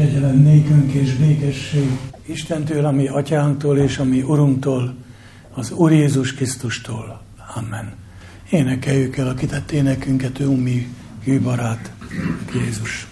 Kegyelem nékünk és békesség Istentől, ami Atyánktól és ami Urunktól, az Úr Jézus Krisztustól. Amen. Énekeljük el a kitett énekünket, ő mi hűbarát, Jézus.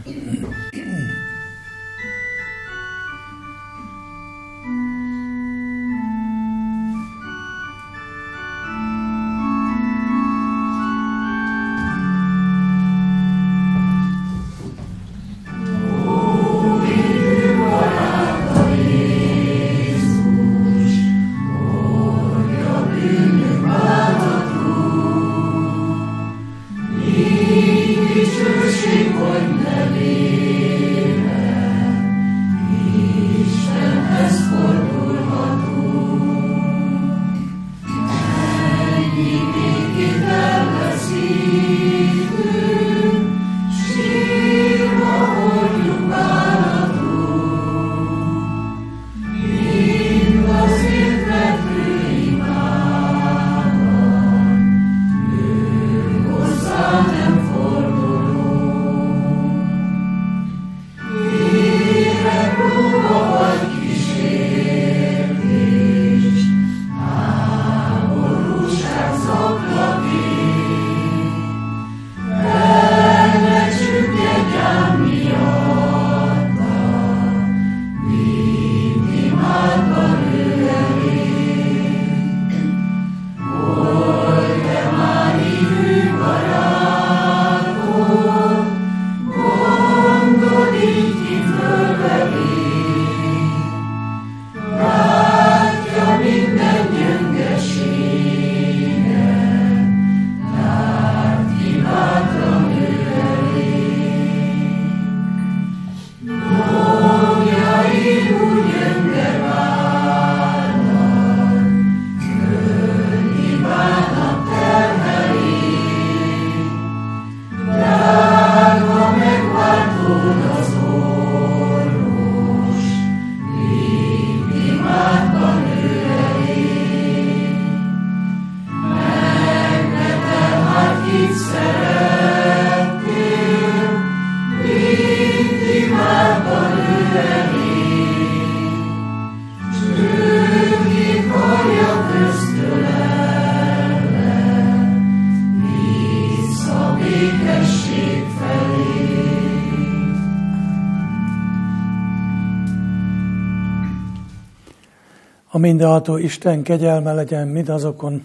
A mindenható Isten kegyelme legyen mindazokon,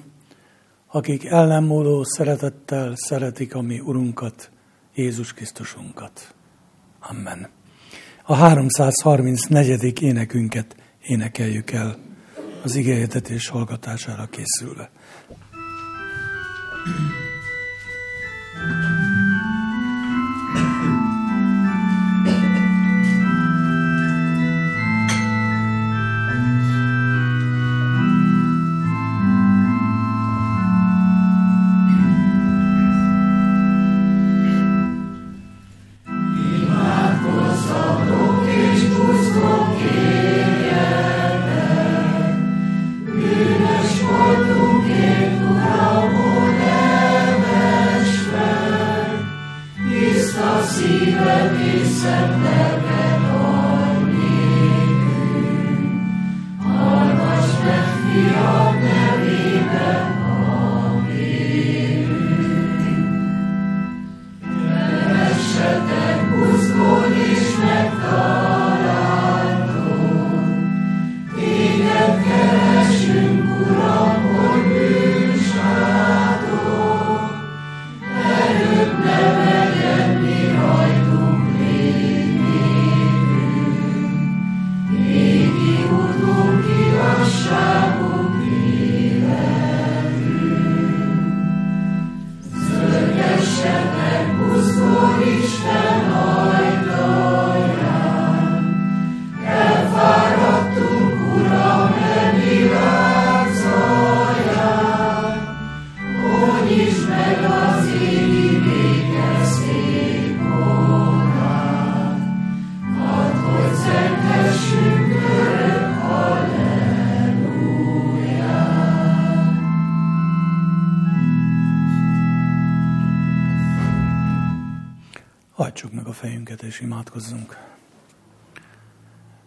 akik el nem múló szeretettel szeretik a mi Urunkat, Jézus Krisztusunkat. Amen. A 334. énekünket énekeljük el az igehirdetés hallgatására készülve. Hajtsuk meg a fejünket és imádkozzunk.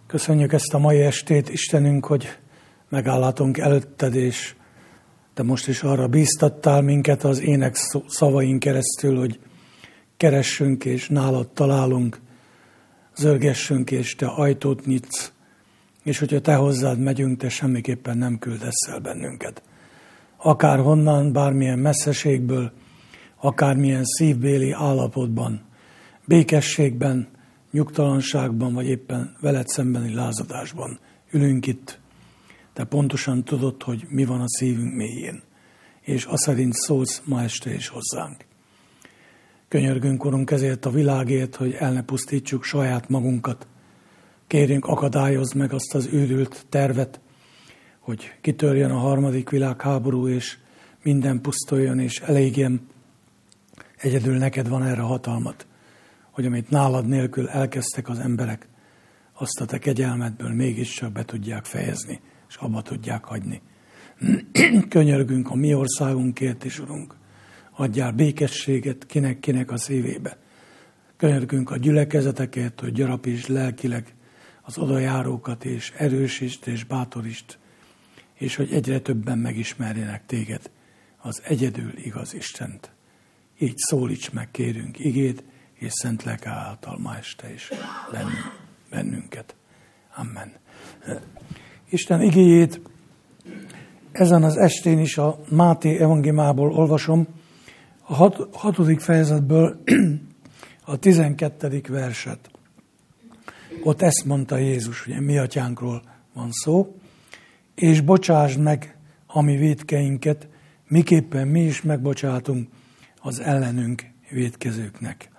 Köszönjük ezt a mai estét, Istenünk, hogy megállhatunk előtted, és te most is arra bíztattál minket az ének szavaink keresztül, hogy keressünk és nálad találunk, zörgessünk és te ajtót nyitsz, és hogyha te hozzád megyünk, te semmiképpen nem küldesz el bennünket. Akárhonnan, bármilyen messzeségből, akármilyen szívbéli állapotban, békességben, nyugtalanságban, vagy éppen veled szembeni lázadásban ülünk itt. Te pontosan tudod, hogy mi van a szívünk mélyén, és azt szerint szólsz ma este is hozzánk. Könyörgünk, Urunk, ezért a világért, hogy el ne pusztítsuk saját magunkat. Kérjünk, akadályozd meg azt az őrült tervet, hogy kitörjön a harmadik világháború, és minden pusztuljon, és elégjen. Egyedül neked van erre hatalmat, hogy amit nálad nélkül elkezdtek az emberek, azt a te kegyelmedből mégiscsak be tudják fejezni, és abba tudják hagyni. Könyörgünk a mi országunkért is, Urunk. Adjál békességet kinek a szívébe. Könyörgünk a gyülekezetekért, hogy gyarapítsd lelkileg az odajárókat, és erősítsd és bátorítsd, és hogy egyre többen megismerjenek téged, az egyedül igaz Istent. Így szólíts meg, kérünk igéd, és szent lelke által ma este is bennünket. Amen. Isten igéjét ezen az estén is a Máté evangéliumából olvasom, a 6. fejezetből a 12. verset. Ott ezt mondta Jézus, ugye mi atyánkról van szó, és bocsásd meg a mi vétkeinket, miképpen mi is megbocsátunk az ellenünk vétkezőknek.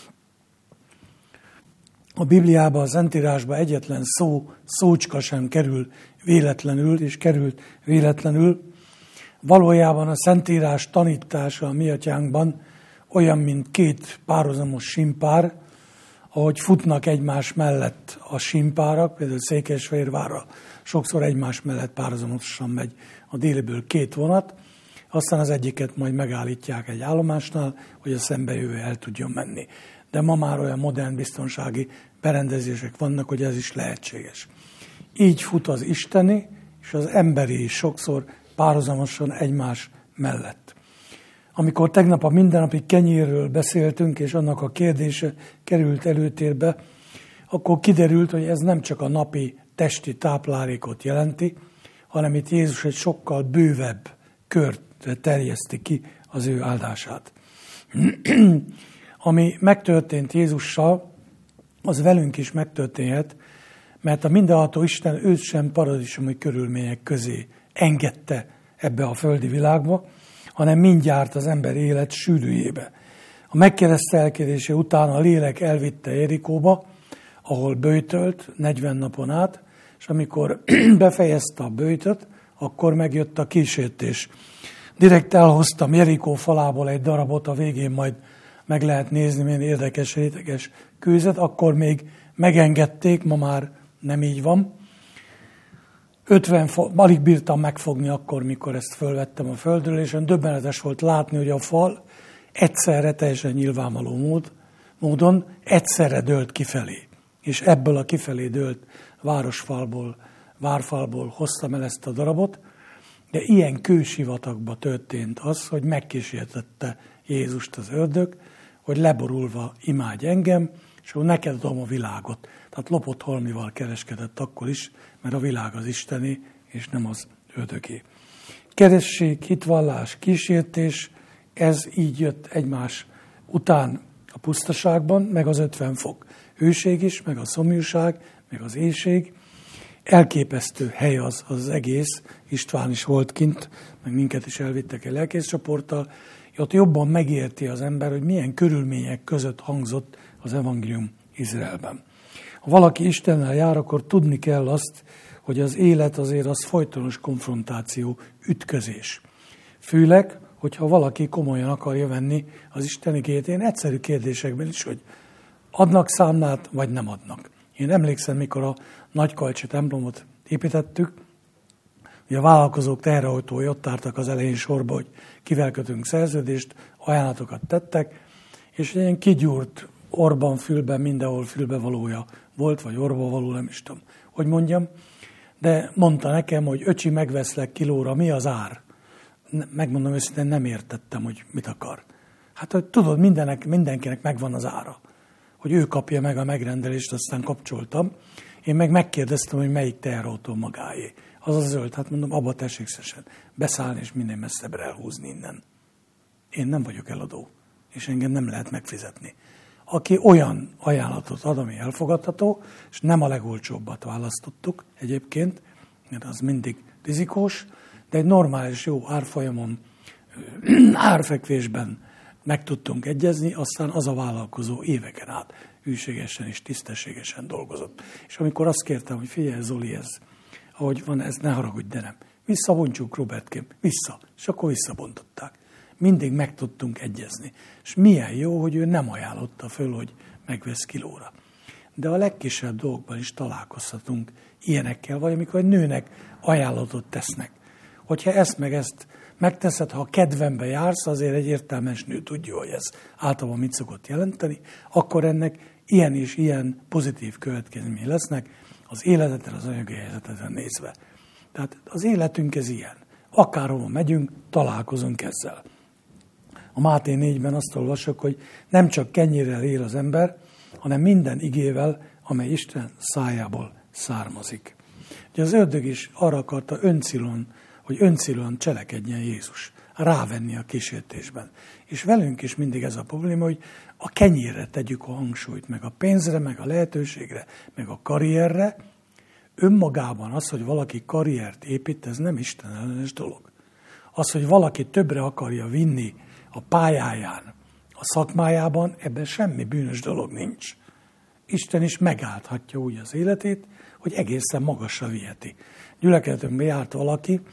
A Bibliában, a Szentírásban egyetlen szócska sem kerül véletlenül, és került véletlenül. Valójában a Szentírás tanítása a mi atyánkban olyan, mint két párhuzamos simpár, ahogy futnak egymás mellett a simpárak, például Székesfehérvárra sokszor egymás mellett párhuzamosan megy a déliből 2 vonat, aztán az egyiket majd megállítják egy állomásnál, hogy a szembejövő el tudjon menni. De ma már olyan modern biztonsági berendezések vannak, hogy ez is lehetséges. Így fut az isteni és az emberi is sokszor párhuzamosan egymás mellett. Amikor tegnap a mindennapi kenyérről beszéltünk, és annak a kérdése került előtérbe, akkor kiderült, hogy ez nem csak a napi testi táplálékot jelenti, hanem itt Jézus egy sokkal bővebb körre terjeszti ki az ő áldását. Ami megtörtént Jézussal, az velünk is megtörténhet, mert a mindenható Isten őt sem paradicsomi körülmények közé engedte ebbe a földi világba, hanem mindjárt az ember élet sűrűjébe. A megkeresztelkedése után a lélek elvitte Jerikóba, ahol böjtölt 40 napon át, és amikor befejezte a böjtöt, akkor megjött a kísértés. Direkt elhoztam Jerikó falából egy darabot, a végén majd meg lehet nézni, milyen érdekes, réteges kőzet, akkor még megengedték, ma már nem így van. 50 alig bírtam megfogni akkor, mikor ezt fölvettem a földről, és döbbenetes volt látni, hogy a fal egyszerre, teljesen nyilvánvaló módon egyszerre dőlt kifelé. És ebből a kifelé dőlt várfalból hoztam el ezt a darabot, de ilyen kősivatagba történt az, hogy megkísértette Jézust az ördög, hogy leborulva imádj engem, és akkor neked adom a világot. Tehát lopott holmival kereskedett akkor is, mert a világ az isteni, és nem az ördögé. Keresség, hitvallás, kísértés, ez így jött egymás után a pusztaságban, meg az 50 fok. Hőség is, meg a szomjúság, meg az éhség. Elképesztő hely az egész. István is volt kint, meg minket is elvittek egy lelkészcsoporttal. Ott jobban megérti az ember, hogy milyen körülmények között hangzott az evangélium Izraelben. Ha valaki Istennel jár, akkor tudni kell azt, hogy az élet azért az folytonos konfrontáció, ütközés. Főleg, hogyha valaki komolyan akarja venni az Isten igéjét, én egyszerű kérdésekben is, hogy adnak számlát, vagy nem adnak. Én emlékszem, mikor a Nagykalcsi templomot építettük, hogy a vállalkozók teherautói ott álltak az elején sorba, hogy kivel kötünk szerződést, ajánlatokat tettek, és egy ilyen kigyúrt orban, fülben, mindenhol fülbevalója volt, vagy orba való, nem is tudom, hogy mondjam. De mondta nekem, hogy öcsi, megveszlek kilóra, mi az ár? Megmondom őszintén, nem értettem, hogy mit akar. Hát, hogy tudod, mindenkinek megvan az ára. Hogy ő kapja meg a megrendelést, aztán kapcsoltam. Én meg megkérdeztem, hogy melyik teherautó magáé. Az a zöld, hát mondom, abba tessék szesen beszállni, és minél messzebbre elhúzni innen. Én nem vagyok eladó, és engem nem lehet megfizetni. Aki olyan ajánlatot ad, ami elfogadható, és nem a legolcsóbbat választottuk egyébként, mert az mindig rizikós, de egy normális, jó árfolyamon, árfekvésben meg tudtunk egyezni, aztán az a vállalkozó éveken át hűségesen és tisztességesen dolgozott. És amikor azt kértem, hogy figyelj Zoli, ez, ahogy van, ez ne haragudj, de nem. Visszabontsuk, Robertkém, vissza. És akkor visszabontották. Mindig meg tudtunk egyezni. És milyen jó, hogy ő nem ajánlotta föl, hogy megvesz kilóra. De a legkisebb dolgokban is találkozhatunk ilyenekkel, vagy amikor egy nőnek ajánlatot tesznek. Hogyha ezt meg ezt megteszed, ha a kedvembe jársz, azért egy értelmes nő tudja, hogy ez általában mit szokott jelenteni, akkor ennek ilyen és ilyen pozitív következményei lesznek az életedre, az anyagi helyzetedre nézve. Tehát az életünk ez ilyen. Akárhova megyünk, találkozunk ezzel. A Máté 4-ben azt olvasok, hogy nem csak kenyérrel él az ember, hanem minden igével, amely Isten szájából származik. Ugye az ördög is arra akarta hogy öncélon cselekedjen Jézus, rávenni a kísértésben. És velünk is mindig ez a probléma, hogy a kenyérre tegyük a hangsúlyt, meg a pénzre, meg a lehetőségre, meg a karrierre. Önmagában az, hogy valaki karriert épít, ez nem Isten ellenes dolog. Az, hogy valaki többre akarja vinni a pályáján, a szakmájában, ebben semmi bűnös dolog nincs. Isten is megállhatja úgy az életét, hogy egészen magasra viheti. Gyülekezetünkben járt valaki,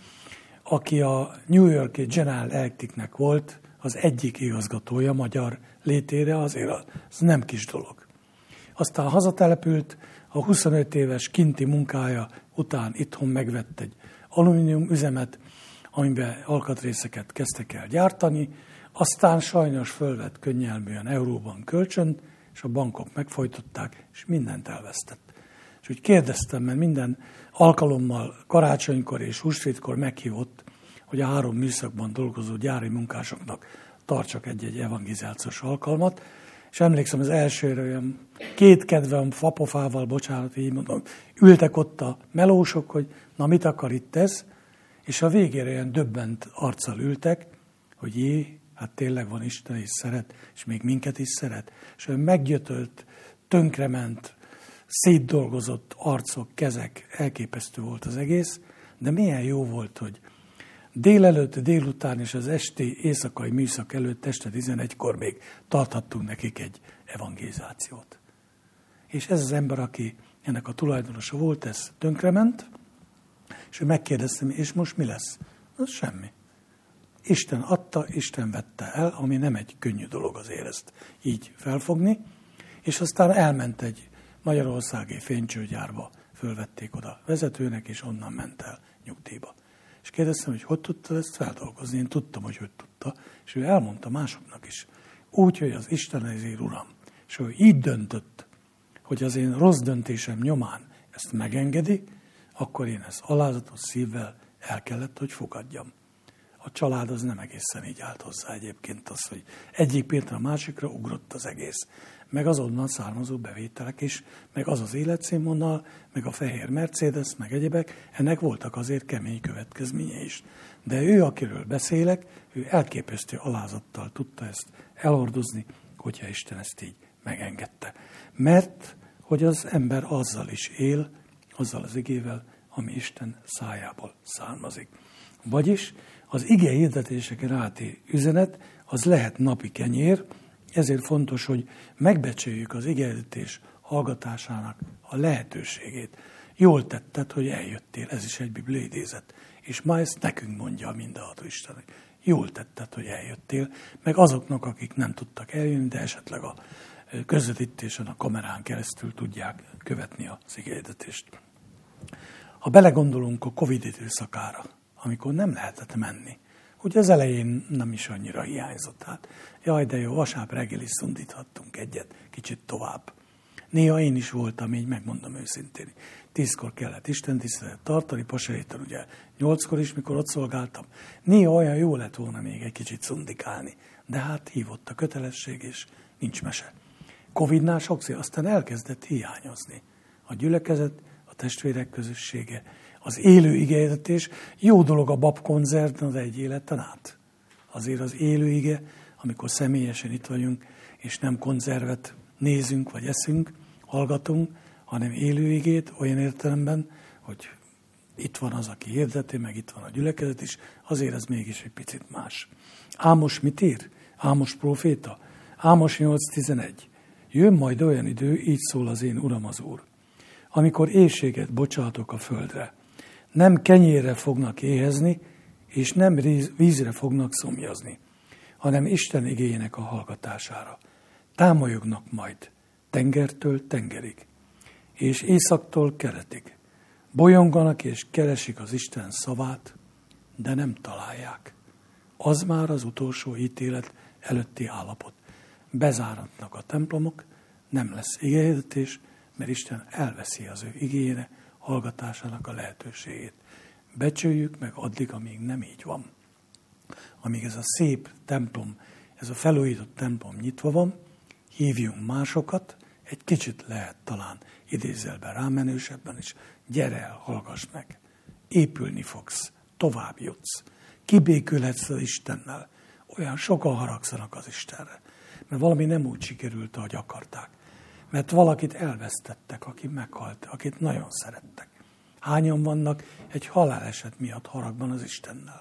aki a New York-i General Electricnek volt az egyik igazgatója magyar létére, azért az nem kis dolog. Aztán hazatelepült, a 25 éves kinti munkája után itthon megvett egy alumínium üzemet, amiben alkatrészeket kezdtek el gyártani, aztán sajnos fölvett könnyelműen euróban kölcsönt, és a bankok megfojtották, és mindent elvesztett. És úgy kérdeztem, mert minden alkalommal karácsonykor és húsvétkor meghívott, hogy a 3 műszakban dolgozó gyári munkásoknak tartsak egy-egy evangelizációs alkalmat, és emlékszem, az elsőre olyan kétkedve, fapofával, bocsánat, így mondom, ültek ott a melósok, hogy na mit akar itt ez, és a végére olyan döbbent arccal ültek, hogy hát tényleg van Isten és szeret, és még minket is szeret. És olyan meggyötölt, tönkrement, szétdolgozott arcok, kezek, elképesztő volt az egész, de milyen jó volt, hogy délelőtt, délután és az esti éjszakai műszak előtt este 11-kor még tarthattunk nekik egy evangelizációt. És ez az ember, aki ennek a tulajdonosa volt, ez tönkrement, és ő megkérdezte, és most mi lesz? Az semmi. Isten adta, Isten vette el, ami nem egy könnyű dolog azért ezt így felfogni, és aztán elment egy magyarországi fénycsőgyárba, fölvették oda vezetőnek, és onnan ment el nyugdíjba. És kérdeztem, hogy tudta ezt feldolgozni. Én tudtam, hogy tudta, és ő elmondta másoknak is. Úgy, hogy az Isten ezért Uram. És ő így döntött, hogy az én rossz döntésem nyomán ezt megengedi, akkor én ezt alázatos szívvel el kellett, hogy fogadjam. A család az nem egészen így állt hozzá egyébként az, hogy egyik pillanatra a másikra ugrott az egész. Meg az onnan származó bevételek is, meg az az életszínvonal, meg a fehér Mercedes, meg egyebek, ennek voltak azért kemény következménye is. De ő, akiről beszélek, ő elképesztő alázattal tudta ezt elhordozni, hogyha Isten ezt így megengedte. Mert hogy az ember azzal is él, azzal az igével, ami Isten szájából származik. Vagyis az ige hirdetéseken áti üzenet, az lehet napi kenyér, ezért fontos, hogy megbecsüljük az ige hirdetés hallgatásának a lehetőségét. Jól tetted, hogy eljöttél, ez is egy bibliai idézet. És ma ezt nekünk mondja a mindenható Istennek. Jól tetted, hogy eljöttél, meg azoknak, akik nem tudtak eljönni, de esetleg a közvetítésen, a kamerán keresztül tudják követni az ige hirdetést. Ha belegondolunk a Covid időszakára, amikor nem lehetett menni, Ugye az elején nem is annyira hiányzott. Hát, jaj, de jó, vasárnap reggel is szundíthattunk egyet, kicsit tovább. Néha én is voltam, így megmondom őszintén. 10-kor kellett istentiszteletet tartani, Pasaréten ugye 8-kor is, mikor ott szolgáltam. Néha olyan jó lett volna még egy kicsit szundikálni, de hát hívott a kötelesség, és nincs mese. Covid-nál sokszor aztán elkezdett hiányozni. A gyülekezet, a testvérek közössége, az élő igehirdetés. Jó dolog a babkoncert, de egy életen át. Azért az élő ige, amikor személyesen itt vagyunk, és nem konzervet nézünk, vagy eszünk, hallgatunk, hanem élő igét olyan értelemben, hogy itt van az, aki hirdeti, meg itt van a gyülekezet is, azért ez mégis egy picit más. Ámos mit ír? Ámos próféta? Ámos 8.11. Jön majd olyan idő, így szól az én Uram az Úr, amikor éhséget bocsátok a földre. Nem kenyérre fognak éhezni, és nem vízre fognak szomjazni, hanem Isten igéjének a hallgatására. Támolyognak majd tengertől tengerig, és északtól keletig. Bolyonganak és keresik az Isten szavát, de nem találják. Az már az utolsó ítélet előtti állapot. Bezáratnak a templomok, nem lesz igehirdetés, mert Isten elveszi az ő igéjének hallgatásának a lehetőségét. Becsüljük meg addig, amíg nem így van. Amíg ez a szép templom, ez a felújított templom nyitva van, hívjunk másokat, egy kicsit lehet talán idézőjelben rámenősebben is, gyere el, hallgass meg. Épülni fogsz, tovább jutsz, kibékülhetsz az Istennel. Olyan sokan haragszanak az Istenre, mert valami nem úgy sikerült, ahogy akarták. Mert valakit elvesztettek, aki meghalt, akit nagyon szerettek. Hányan vannak egy haláleset miatt haragban az Istennel?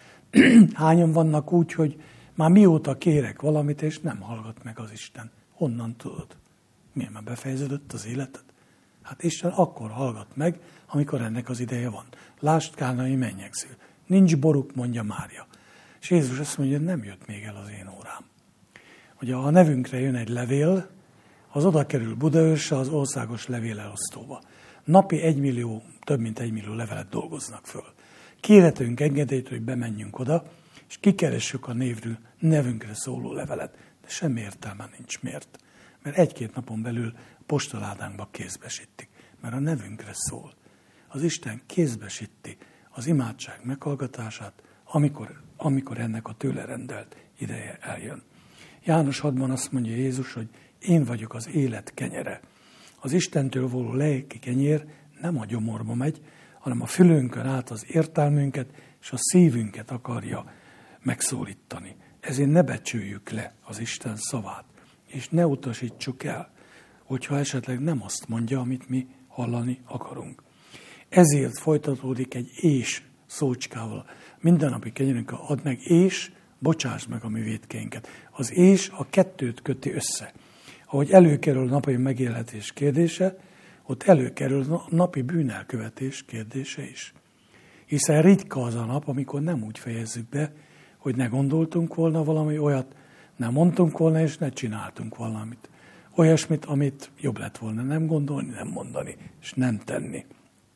Hányan vannak úgy, hogy már mióta kérek valamit, és nem hallgat meg az Isten? Honnan tudod? Miért már befejeződött az életed? Hát Isten akkor hallgat meg, amikor ennek az ideje van. Lásd Kánai mennyegző. Nincs boruk, mondja Mária. És Jézus azt mondja, hogy nem jött még el az én órám. Ugye ha a nevünkre jön egy levél, az oda kerül Budaörsre az országos levélelosztóba. Napi 1 millió, több mint 1 millió levelet dolgoznak föl. Kérhetünk engedélyt, hogy bemenjünk oda, és kikeressük a nevünkre szóló levelet. De semmi értelme nincs. Miért? Mert 1-2 napon belül postaládánkba kézbesítik. Mert a nevünkre szól. Az Isten kézbesíti az imádság meghallgatását, amikor ennek a tőle rendelt ideje eljön. János 6-ban azt mondja Jézus, hogy én vagyok az élet kenyere. Az Istentől való lelki kenyér nem a gyomorba megy, hanem a fülünkön át az értelmünket és a szívünket akarja megszólítani. Ezért ne becsüljük le az Isten szavát, és ne utasítsuk el, hogyha esetleg nem azt mondja, amit mi hallani akarunk. Ezért folytatódik egy és szócskával. Mindennapi kenyerünkkel add meg, és bocsásd meg a mi vétkeinket. Az és a kettőt köti össze. Ahogy előkerül a napi megélhetés kérdése, ott előkerül a napi bűnelkövetés kérdése is. Hiszen ritka az a nap, amikor nem úgy fejezzük be, hogy ne gondoltunk volna valami olyat, ne mondtunk volna, és ne csináltunk valamit. Olyasmit, amit jobb lett volna nem gondolni, nem mondani, és nem tenni.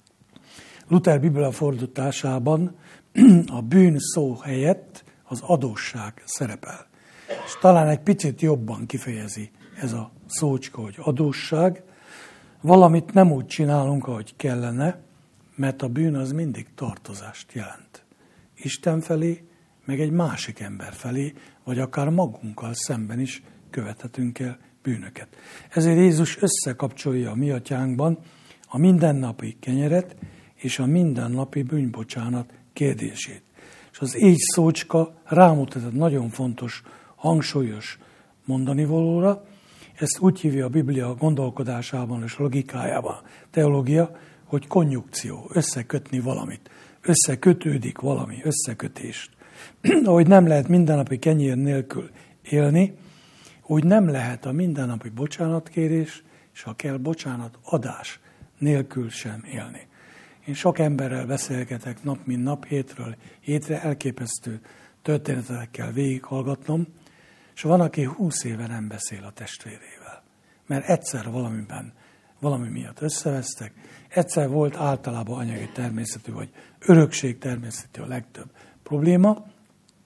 Luther Biblia fordításában a bűn szó helyett az adósság szerepel. És talán egy picit jobban kifejezi ez a szócska, hogy adósság. Valamit nem úgy csinálunk, ahogy kellene, mert a bűn az mindig tartozást jelent. Isten felé, meg egy másik ember felé, vagy akár magunkkal szemben is követhetünk el bűnöket. Ezért Jézus összekapcsolja a mi atyánkban a mindennapi kenyeret és a mindennapi bűnbocsánat kérdését. És az így szócska rámutat egy nagyon fontos, hangsúlyos mondanivalóra. Ezt úgy hívja a Biblia gondolkodásában és logikájában, teológia, hogy konjunkció, összekötni valamit. Összekötődik valami, összekötést. Ahogy nem lehet mindennapi kenyér nélkül élni, úgy nem lehet a mindennapi bocsánatkérés, és ha kell bocsánatadás nélkül sem élni. Én sok emberrel beszélgetek nap, mint nap, hétről hétre, elképesztő történetekkel végighallgatnom, és van, aki 20 éve nem beszél a testvérével. Mert egyszer valami miatt összevesztek, egyszer volt általában anyagi természetű, vagy örökség természetű a legtöbb probléma,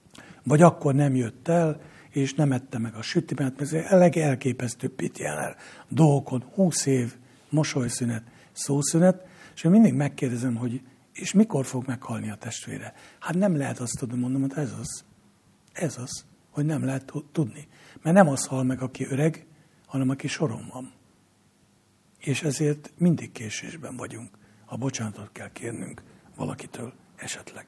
vagy akkor nem jött el, és nem ette meg a sütimet, mert ez a legelképesztőbb pitjánál dolgokon 20 év, mosolyszünet, szószünet, és én mindig megkérdezem, hogy és mikor fog meghalni a testvére? Hát nem lehet azt tudni, mondom, hogy ez az, hogy nem lehet tudni. Mert nem az hal meg, aki öreg, hanem aki soron van. És ezért mindig késésben vagyunk. Ha bocsánatot kell kérnünk valakitől esetleg.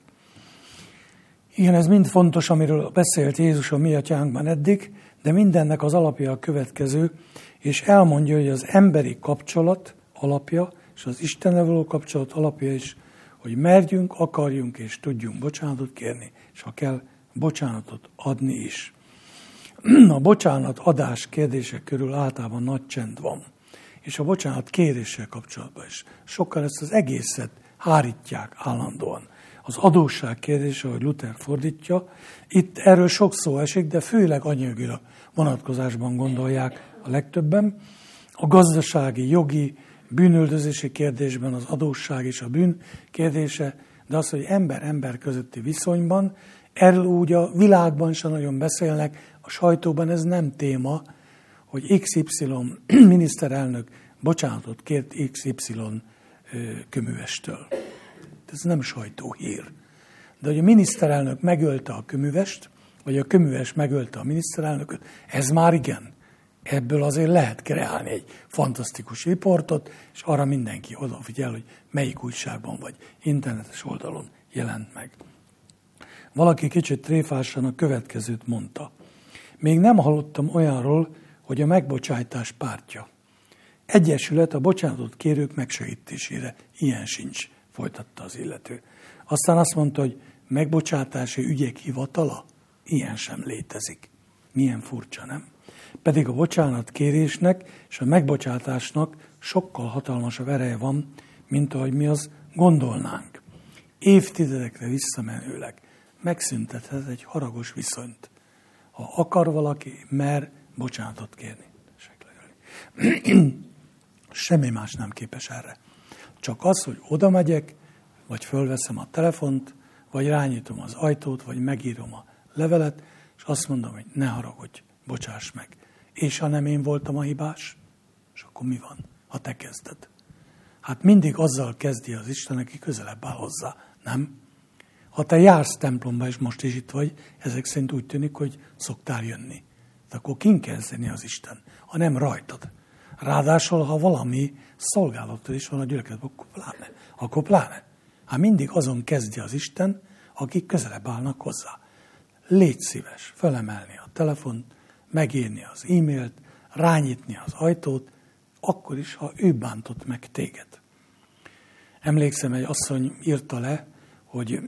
Igen, ez mind fontos, amiről beszélt Jézus a mi atyánkban eddig, de mindennek az alapja a következő, és elmondja, hogy az emberi kapcsolat alapja, és az Istennel való kapcsolat alapja is, hogy merjünk, akarjunk és tudjunk bocsánatot kérni, és ha kell, bocsánatot adni is. A bocsánat adás kérdése körül általában nagy csend van, és a bocsánat kéréssel kapcsolatban is. Sokkal ezt az egészet hárítják állandóan. Az adósság kérdése, ahogy Luther fordítja, itt erről sok szó esik, de főleg anyagi vonatkozásban gondolják a legtöbben. A gazdasági, jogi, bűnüldözési kérdésben az adósság és a bűn kérdése, de az, hogy ember-ember közötti viszonyban, erről úgy a világban sem nagyon beszélnek, a sajtóban ez nem téma, hogy XY miniszterelnök bocsánatot kért XY köművestől. Ez nem sajtóhír. De hogy a miniszterelnök megölte a köművest, vagy a köműves megölte a miniszterelnököt, ez már igen. Ebből azért lehet kreálni egy fantasztikus riportot, és arra mindenki odafigyel, hogy melyik újságban vagy internetes oldalon jelent meg. Valaki kicsit tréfásan a következőt mondta. Még nem hallottam olyanról, hogy a megbocsájtás pártja. Egyesület a bocsánatot kérők megsegítésére. Ilyen sincs, folytatta az illető. Aztán azt mondta, hogy megbocsátási ügyek hivatala? Ilyen sem létezik. Milyen furcsa, nem? Pedig a bocsánatkérésnek és a megbocsátásnak sokkal hatalmasabb ereje van, mint ahogy mi azt gondolnánk. Évtizedekre visszamenőleg megszüntethet egy haragos viszonyt. Ha akar valaki, mer bocsánatot kérni. Semmi más nem képes erre. Csak az, hogy oda megyek, vagy fölveszem a telefont, vagy rányitom az ajtót, vagy megírom a levelet, és azt mondom, hogy ne haragudj, bocsáss meg. És ha nem én voltam a hibás, és akkor mi van, ha te kezded? Hát mindig azzal kezdi az Isten, aki közelebb áll hozzá, nem? Ha te jársz templomba, és most is itt vagy, ezek szerint úgy tűnik, hogy szoktál jönni. De akkor kin kezdeni az Isten, ha nem rajtad. Ráadásul, ha valami szolgálattól is van a gyülekezetben, akkor pláne. Hát mindig azon kezdje az Isten, akik közelebb állnak hozzá. Légy szíves, felemelni a telefont, megírni az e-mailt, rányitni az ajtót, akkor is, ha ő bántott meg téged. Emlékszem, egy asszony írta le, hogy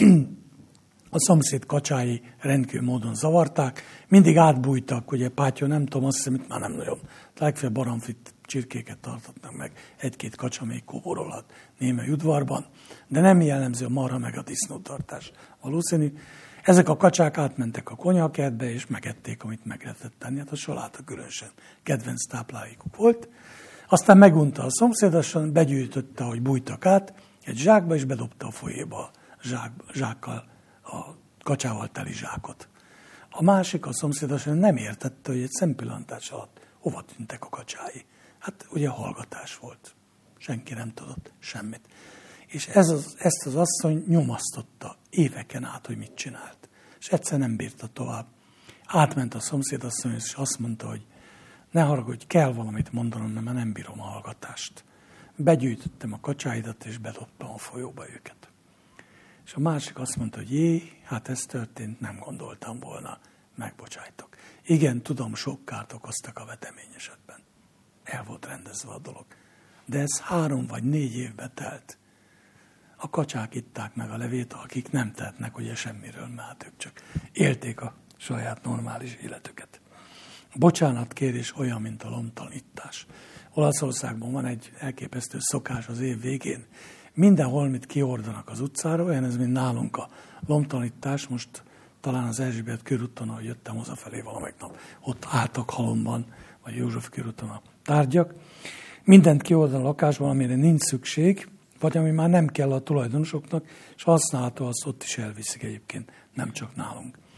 a szomszéd kacsái rendkívül módon zavarták, mindig átbújtak, ugye Pátyó, nem tudom, azt hiszem, itt már nem nagyon. Legfeljebb baromfit csirkéket tartottak meg, egy-két kacsa még kóborolhat némely udvarban, de nem jellemző a marha meg a disznótartás. Valószínű, ezek a kacsák átmentek a konyakertbe, és megették, amit meg lehetett tenni. Hát a saláta különösen kedvenc táplálékuk volt. Aztán megunta a szomszédosan, begyűjtötte, hogy bújtak át, egy zsákba, és bedobta a folyéba zsákkal, a kacsával teli zsákot. A másik, a szomszédosan nem értette, hogy egy szempillantás alatt hova tűntek a kacsái. Hát ugye hallgatás volt. Senki nem tudott semmit. És ezt az asszony nyomasztotta éveken át, hogy mit csinált. És egyszer nem bírta tovább. Átment a szomszédasszony, és azt mondta, hogy ne haragudj, kell valamit mondanom, mert nem bírom a hallgatást. Begyűjtöttem a kacsáidat, és bedobtam a folyóba őket. És a másik azt mondta, hogy jé, hát ez történt, nem gondoltam volna, megbocsájtok. Igen, tudom, sok kárt okoztak a vetemény esetben. El volt rendezve a dolog. De ez 3 vagy 4 évbe telt. A kacsák itták meg a levét, akik nem tehetnek ugye semmiről, mert ők csak élték a saját normális életüket. A bocsánatkérés olyan, mint a lomtalanítás. Olaszországban van egy elképesztő szokás az év végén. Mindenhol, mit kiordanak az utcára, olyan ez, mint nálunk a lomtalanítás. Most talán az Erzsébet körúton, ahogy jöttem hazafelé valamelyik nap, ott álltak halomban, vagy József körúton a tárgyak. Mindent kiordan a lakásban, amire nincs szükség, vagy ami már nem kell a tulajdonosoknak, és használható, azt ott is elviszik egyébként, nem csak nálunk.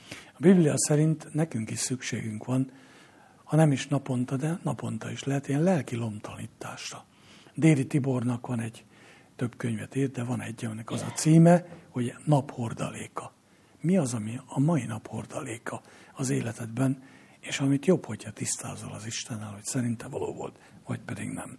Biblia szerint nekünk is szükségünk van, ha nem is naponta, de naponta is lehet ilyen lelki lomtalanításra. Déri Tibornak van több könyvet írt, de van egy, aminek az a címe, hogy naphordaléka. Mi az, ami a mai naphordaléka az életedben, és amit jobb, hogyha tisztázol az Istennel, hogy szerinte való volt, vagy pedig nem.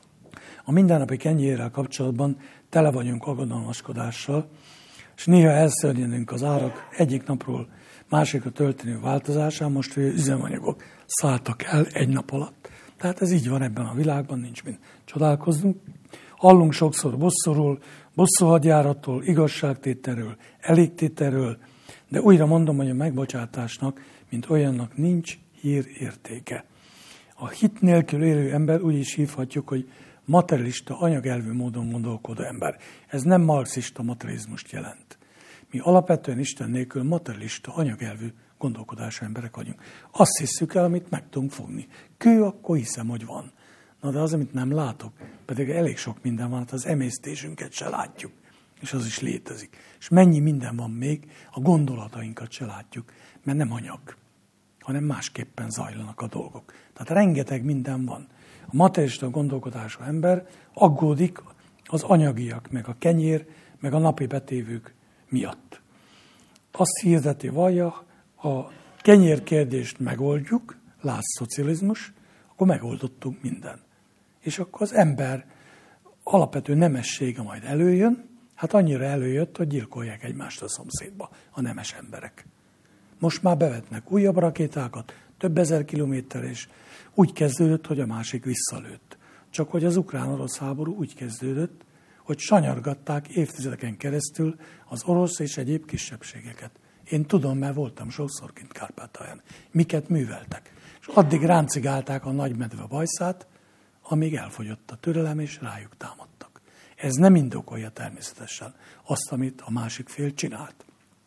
A mindennapi kenyérrel kapcsolatban tele vagyunk aggodalmaskodással, és néha elszörnyenünk az árak egyik napról másikra történő változásán, most üzemanyagok szálltak el egy nap alatt. Tehát ez így van ebben a világban, nincs mind csodálkoznunk. Hallunk sokszor bosszúról, bosszúhadjárattól, igazságtételről, elégtételről, de újra mondom, hogy a megbocsátásnak, mint olyannak nincs hírértéke. A hit nélkül élő ember úgy is hívhatjuk, hogy materialista, anyagelvű módon gondolkodó ember. Ez nem marxista materializmust jelent. Mi alapvetően Isten nélkül materialista, anyagelvű gondolkodású emberek vagyunk. Azt hisszük el, amit meg tudunk fogni. Kő, akkor hiszem, hogy van. Na de az, amit nem látok, pedig elég sok minden van, hát az emésztésünket se látjuk, és az is létezik. És mennyi minden van még, a gondolatainkat se látjuk, mert nem anyag, hanem másképpen zajlanak a dolgok. Tehát rengeteg minden van. A materialista gondolkodású ember aggódik az anyagiak, meg a kenyér, meg a napi betévők miatt. Azt hirdeti, vallja, ha kenyérkérdést megoldjuk, lásd szocializmus, akkor megoldottunk minden. És akkor az ember alapvető nemessége majd előjön, hát annyira előjött, hogy gyilkolják egymást a szomszédba a nemes emberek. Most már bevetnek újabb rakétákat, több ezer kilométer, és úgy kezdődött, hogy a másik visszalőtt. Csak hogy az ukrán-orosz háború úgy kezdődött, hogy sanyargatták évtizedeken keresztül az orosz és egyéb kisebbségeket. Én tudom, mert voltam sokszor kint Kárpátalján. Miket műveltek. És addig ráncigálták a nagymedve bajszát, amíg elfogyott a türelem, és rájuk támadtak. Ez nem indokolja természetesen azt, amit a másik fél csinált.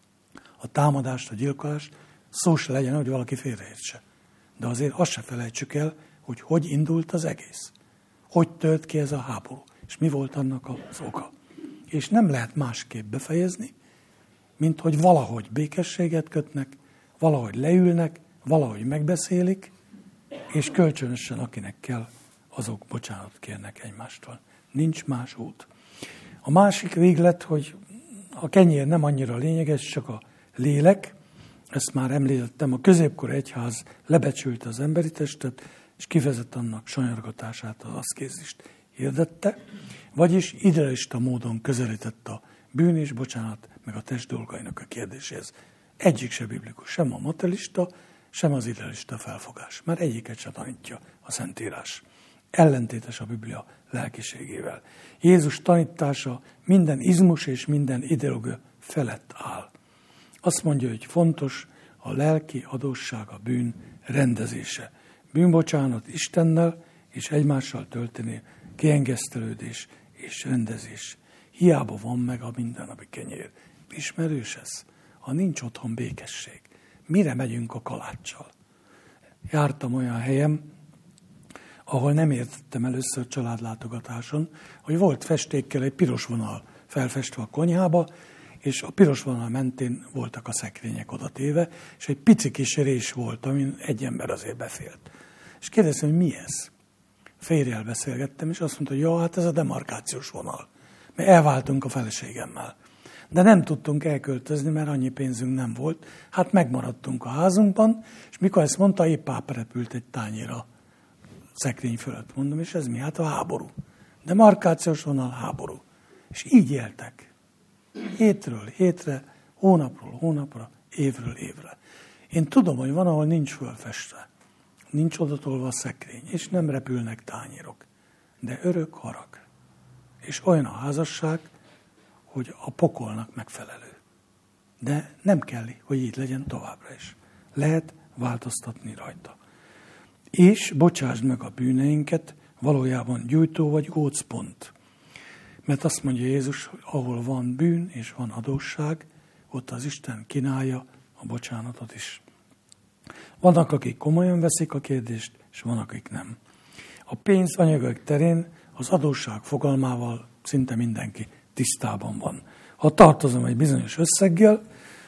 A támadást, a gyilkolást, szó se legyen, hogy valaki félreértse. De azért azt se felejtsük el, hogy indult az egész. Hogy tört ki ez a háború, és mi volt annak az oka. És nem lehet másképp befejezni, mint hogy valahogy békességet kötnek, valahogy leülnek, valahogy megbeszélik, és kölcsönösen akinek kell, azok bocsánatot kérnek egymástól. Nincs más út. A másik véglet, hogy a kenyér nem annyira lényeges, csak a lélek. Ezt már említettem, a középkori egyház lebecsülte az emberi testet, és kifejezett annak sanyargatását, az aszkézist hirdette, vagyis idealista módon közelített a bűn és bocsánat, meg a test dolgainak a kérdéséhez. Egyik se biblikus, sem a materialista, sem az idealista felfogás. Már egyiket se tanítja a Szentírás. Ellentétes a Biblia lelkiségével. Jézus tanítása minden izmus és minden ideológia felett áll. Azt mondja, hogy fontos a lelki adósság, a bűn rendezése. Bűnbocsánat Istennel és egymással történő kiengesztelődés és rendezés. Hiába van meg a mindennapi kenyér. Ismerős ez? Ha nincs otthon békesség, mire megyünk a kaláccsal? Jártam olyan helyen, ahol nem értettem először családlátogatáson, hogy volt festékkel egy piros vonal felfestve a konyhába, és a piros vonal mentén voltak a szekrények odatéve, és egy pici kis rés volt, amin egy ember azért befélt. És kérdeztem, hogy mi ez? Férjel beszélgettem, és azt mondta, hogy ja, hát ez a demarkációs vonal. Mert elváltunk a feleségemmel. De nem tudtunk elköltözni, mert annyi pénzünk nem volt. Hát megmaradtunk a házunkban, és mikor ezt mondta, épp átrepült egy tányéra szekrény fölött. Mondom, és ez mi? Hát a háború. Demarkációs vonal, háború. És így éltek. Hétről hétre, hónapról hónapra, évről évre. Én tudom, hogy van, ahol nincs fölfestve. Nincs odatolva a szekrény, és nem repülnek tányérok. De örök harag. És olyan a házasság, hogy a pokolnak megfelelő. De nem kell, hogy így legyen továbbra is. Lehet változtatni rajta. És bocsásd meg a bűneinket, valójában gyújtó vagy gócpont. Mert azt mondja Jézus, hogy ahol van bűn és van adósság, ott az Isten kínálja a bocsánatot is. Vannak, akik komolyan veszik a kérdést, és vannak, akik nem. A pénzanyagok terén az adósság fogalmával szinte mindenki tisztában van. Ha tartozom egy bizonyos összeggel,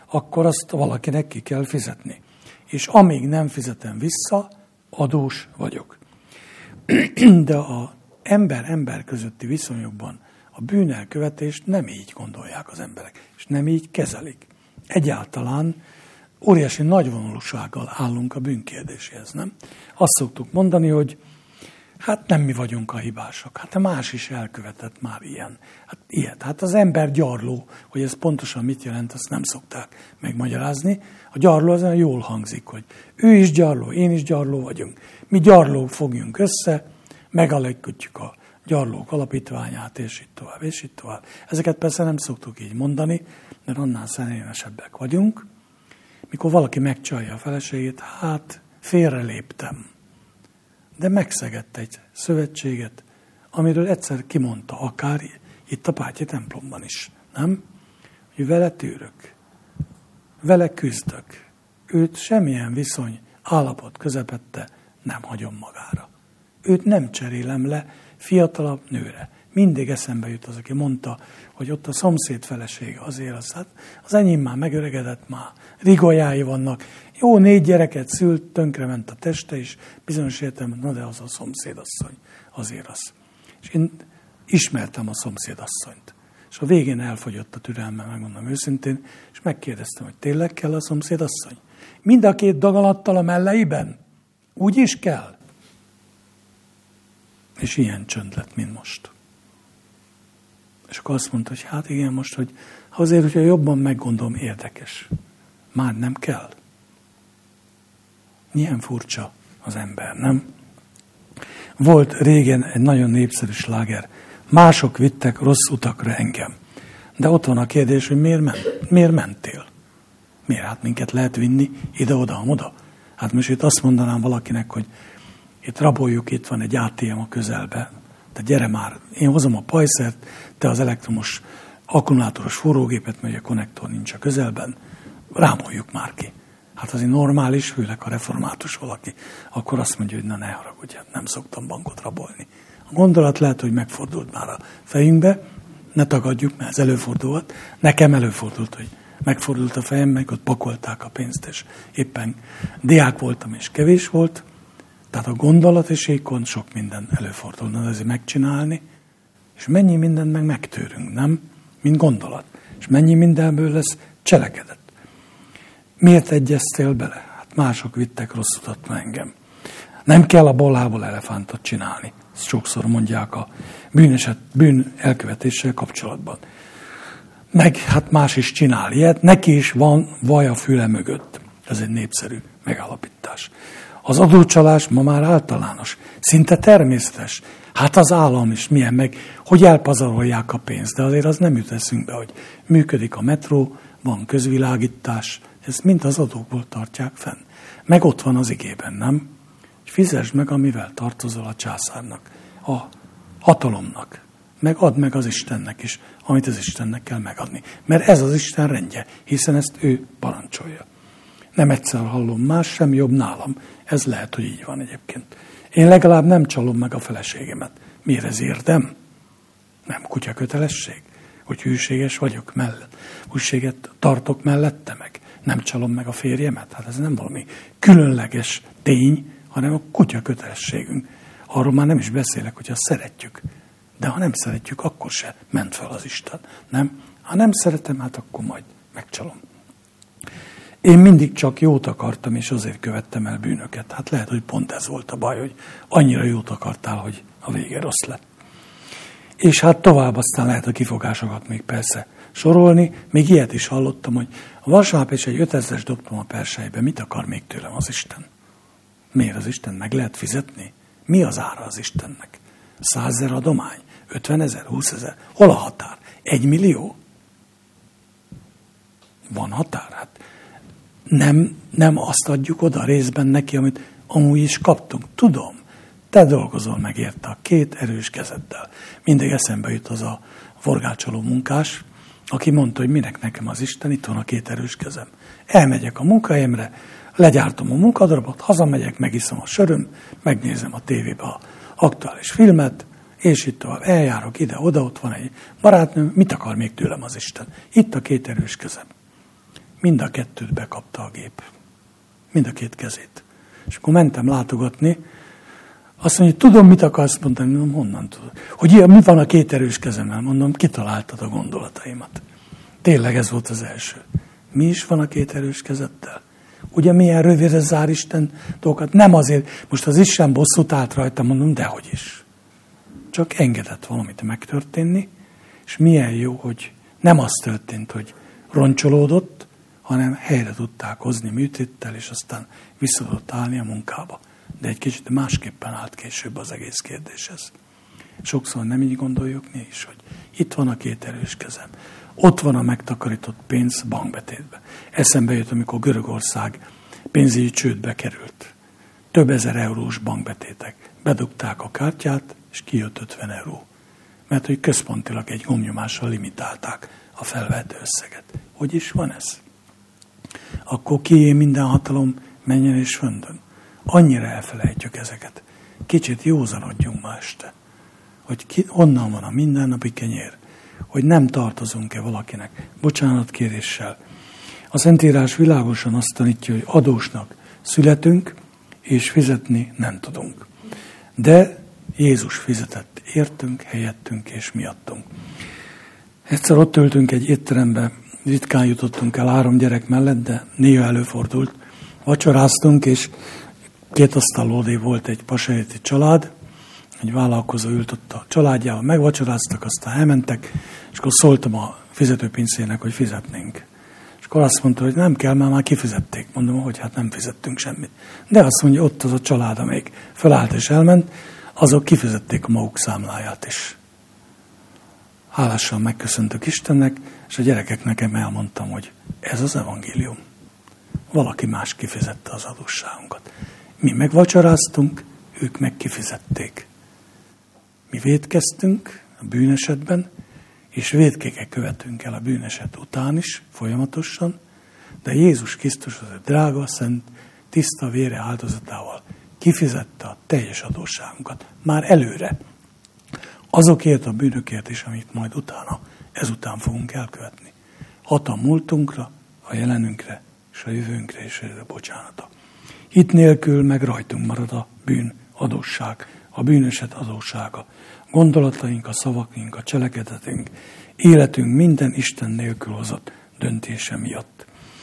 akkor azt valakinek ki kell fizetni. És amíg nem fizetem vissza, adós vagyok. De az ember-ember közötti viszonyokban a bűnelkövetést nem így gondolják az emberek, és nem így kezelik. Egyáltalán óriási nagyvonalúsággal állunk a bűnkérdéséhez, nem? Azt szoktuk mondani, hogy hát nem mi vagyunk a hibások, hát más is elkövetett már ilyen. Hát ilyet. Hát az ember gyarló, hogy ez pontosan mit jelent, azt nem szokták megmagyarázni. A gyarló az jól hangzik, hogy ő is gyarló, én is gyarló vagyunk. Mi gyarlók fogjunk össze, megalakítjuk a gyarlók alapítványát, és így tovább, és így tovább. Ezeket persze nem szoktuk így mondani, mert annál szerényesebbek vagyunk. Mikor valaki megcsalja a feleségét, hát félreléptem. De megszegett egy szövetséget, amiről egyszer kimondta, akár itt a Pátyi templomban is, nem? Hogy vele tűrök, vele küzdök, őt semmilyen viszony, állapot közepette nem hagyom magára. Őt nem cserélem le fiatalabb nőre. Mindig eszembe jut az, aki mondta, hogy ott a szomszéd felesége azért az, hát az enyém már megöregedett, már rigolyái vannak, jó 4 gyereket szült, tönkrement a teste is, bizonyos értelemben, na de az a szomszédasszony, azért az. És én ismertem a szomszédasszonyt. És a végén elfogyott a türelmem, megmondom őszintén, és megkérdeztem, hogy tényleg kell a szomszédasszony? Mind a 2 daganattal a melleiben? Úgy is kell? És ilyen csönd lett, mint most. És akkor azt mondta, hogy hát igen, most, hogy azért, hogyha jobban meggondolom, érdekes. Már nem kell. Milyen furcsa az ember, nem? Volt régen egy nagyon népszerű sláger. Mások vittek rossz utakra engem. De ott van a kérdés, hogy miért mentél? Miért? Hát minket lehet vinni ide-oda-oda? Hát most itt azt mondanám valakinek, hogy itt raboljuk, itt van egy ATM a közelbe. Te gyere már, én hozom a pajszert, te az elektromos akkumulátoros forrógépet, mert a konnektor nincs a közelben, rámoljuk már ki. Hát azért normális, főleg a református valaki, akkor azt mondja, hogy na ne haragudj, nem szoktam bankot rabolni. A gondolat lehet, hogy megfordult már a fejünkbe, ne tagadjuk, mert ez előfordulhat. Nekem előfordult, hogy megfordult a fejem, meg ott pakolták a pénzt, és éppen diák voltam, és kevés volt. Tehát a gondolatiségkon sok minden előfordulna, de azért megcsinálni, és mennyi mindent meg megtörünk, nem? Mint gondolat. És mennyi mindenből lesz cselekedet. Miért egyeztél bele? Hát mások vittek rossz utat engem. Nem kell a bolhából elefántot csinálni. Ezt sokszor mondják a bűn elkövetéssel kapcsolatban. Meg hát más is csinál ilyet, neki is van vaj a füle mögött. Ez egy népszerű megállapítás. Az adócsalás ma már általános, szinte természetes. Hát az állam is milyen meg, hogy elpazarolják a pénzt, de azért az nem jut eszünkbe, hogy működik a metró, van közvilágítás, ezt mind az adókból tartják fenn. Meg ott van az igében, nem? Hogy fizesd meg, amivel tartozol a császárnak, a hatalomnak, meg add meg az Istennek is, amit az Istennek kell megadni. Mert ez az Isten rendje, hiszen ezt ő parancsolja. Nem egyszer hallom, más sem jobb nálam. Ez lehet, hogy így van egyébként. Én legalább nem csalom meg a feleségemet. Miért ez érdem? Nem kutya kötelesség, hogy hűséges vagyok mellett. Hűséget tartok mellette meg. Nem csalom meg a férjemet. Hát ez nem valami különleges tény, hanem a kutya kötelességünk. Arról már nem is beszélek, hogyha szeretjük. De ha nem szeretjük, akkor se ment fel az Isten. Nem? Ha nem szeretem, hát akkor majd megcsalom. Én mindig csak jót akartam, és azért követtem el bűnöket. Hát lehet, hogy pont ez volt a baj, hogy annyira jót akartál, hogy a vége rossz lett. És hát tovább aztán lehet a kifogásokat még persze sorolni. Még ilyet is hallottam, hogy a vasárnap és egy 5000-es dobtam a persejbe. Mit akar még tőlem az Isten? Miért az Isten meg lehet fizetni? Mi az ára az Istennek? 100 000 adomány? 50 000? 20 000? Hol a határ? 1 millió? Van határ? Hát nem azt adjuk oda részben neki, amit amúgy is kaptunk. Tudom, te dolgozol meg érte a 2 erős kezeddel. Mindig eszembe jut az a forgácsoló munkás, aki mondta, hogy minek nekem az Isten, itt van a 2 erős kezem. Elmegyek a munkahelyemre, legyártom a munkadarabot, hazamegyek, megiszom a söröm, megnézem a tévébe a aktuális filmet, és itt tovább eljárok ide-oda, ott van egy barátnőm, mit akar még tőlem az Isten? Itt a 2 erős kezem. mind a kettőt bekapta a gép. Mind a két kezét. És akkor mentem látogatni, azt mondja, tudom, mit akarsz mondani, mondom, honnan tudod? Hogy mi van a két erős kezemmel? Mondom, kitaláltad a gondolataimat. Tényleg ez volt az első. Mi is van a két erős kezeddel? Ugye milyen rövidre zár Isten dolgokat? Nem azért, most az Isten bosszút állt rajta, mondom, dehogy is. Csak engedett valamit megtörténni, és milyen jó, hogy nem az történt, hogy roncsolódott, hanem helyre tudták hozni műtéttel, és aztán vissza tudott állni a munkába. De egy kicsit másképpen állt később az egész kérdéshez. Sokszor nem így gondoljuk mi is, hogy itt van a két erős kezem. Ott van a megtakarított pénz bankbetétben. Eszembe jött, amikor Görögország pénzügyi csődbe került. Több ezer eurós bankbetétek. Bedugták a kártyát, és kijött 50 euró. Mert hogy központilag egy gombnyomással limitálták a felvehető összeget. Hogy is van ez? Akkor kié minden hatalom menjen és földön. Annyira elfelejtjük ezeket. Kicsit józanodjunk ma este. Hogy honnan van a mindennapi kenyér. Hogy nem tartozunk-e valakinek bocsánatkéréssel. A Szentírás világosan azt tanítja, hogy adósnak születünk, és fizetni nem tudunk. De Jézus fizetett értünk, helyettünk és miattunk. Egyszer ott ültünk egy étterembe, ritkán jutottunk el 3 gyerek mellett, de néha előfordult. Vacsoráztunk, és 2 asztal odébb volt egy pasajéti család, egy vállalkozó ült ott a családjával, megvacsoráztak, aztán elmentek, és akkor szóltam a fizetőpincének, hogy fizetnénk. És akkor azt mondta, hogy nem kell, már kifizették. Mondom, hogy hát nem fizettünk semmit. De azt mondja, ott az a család, amelyik felállt és elment, azok kifizették a maguk számláját is. Hálásan megköszöntök Istennek, és a gyerekek nekem elmondtam, hogy ez az evangélium. Valaki más kifizette az adósságunkat. Mi megvacsoráztunk, ők meg kifizették. Mi vétkeztünk a bűnesetben, és vétkéket követünk el a bűneset után is, folyamatosan, de Jézus Krisztus az ő drága, szent, tiszta vére áldozatával kifizette a teljes adósságunkat. Már előre. Azokért a bűnökért is, amit majd utána, ezután fogunk elkövetni. Hat a múltunkra, a jelenünkre, és a jövőnkre, és a bocsánata. Hit nélkül meg rajtunk marad a bűn adósság, a bűnöset adóssága. Gondolataink, a szavakink, a cselekedetünk, életünk minden Isten nélkül hozott döntése miatt.